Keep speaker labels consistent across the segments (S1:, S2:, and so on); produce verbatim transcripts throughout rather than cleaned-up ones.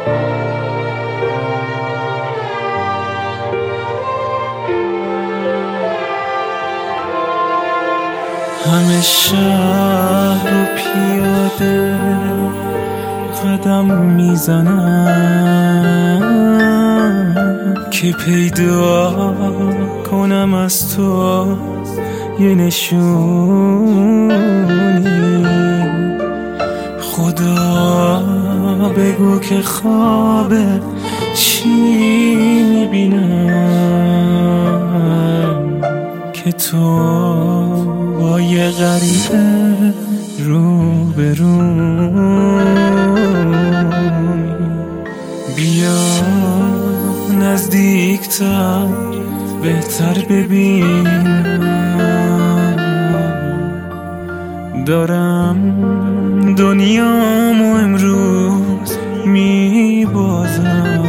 S1: همه شهر رو پیاده قدم میزنم که پیدا کنم از تو یه نشونی. خدا بگو که خوابه چی میبینم که تو با یه غریبه رو به رو. بیا نزدیکتر بهتر ببینم، دارم دنیامو امروز میبازم.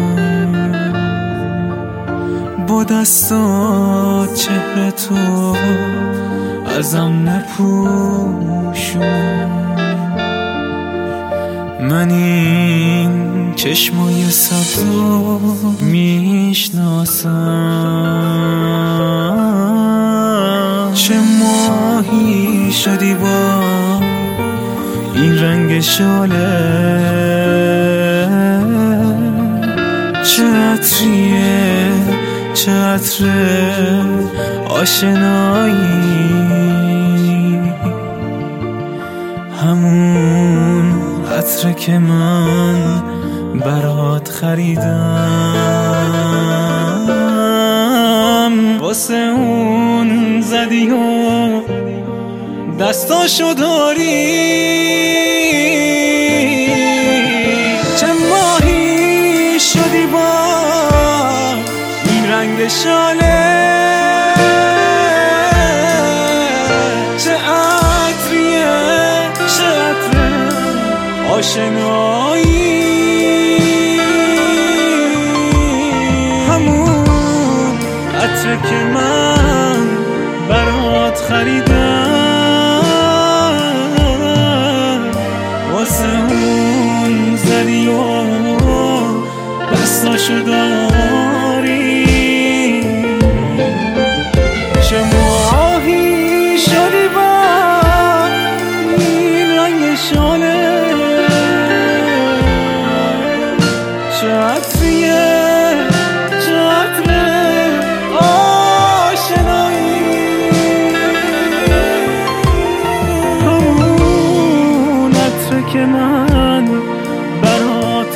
S1: با دستات چهره تو ازم نپوشون، من این چشمای سبزو میشناسم. چه ماهی شدی با این رنگ شاله، چه عطریه چه عطره آشنایی، همون عطره که من برات خریدم. واسه اون زدی و دستاشو داری، چه ماهی شدی با این رنگ شاله، چه عطریه چه عطره آشنایی، همون عطره که من برات خریدم. واسه اون زدی و دستاشو داری، چه ماهی شدی با این رنگ شاله، چه عطریه چه عطره آشنایی، همون عطره که من برات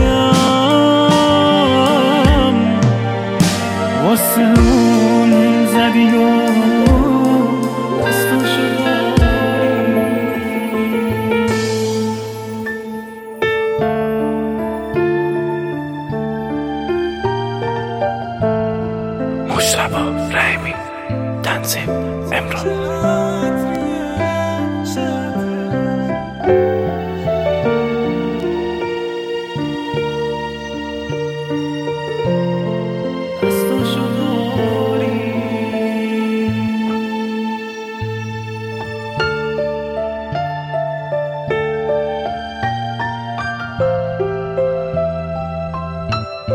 S1: خریدم. واسه اون زدی و دستاشو داری.
S2: مجتبی رحیمی، تنظیم امران.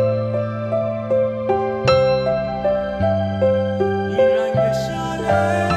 S1: این رنگ شاله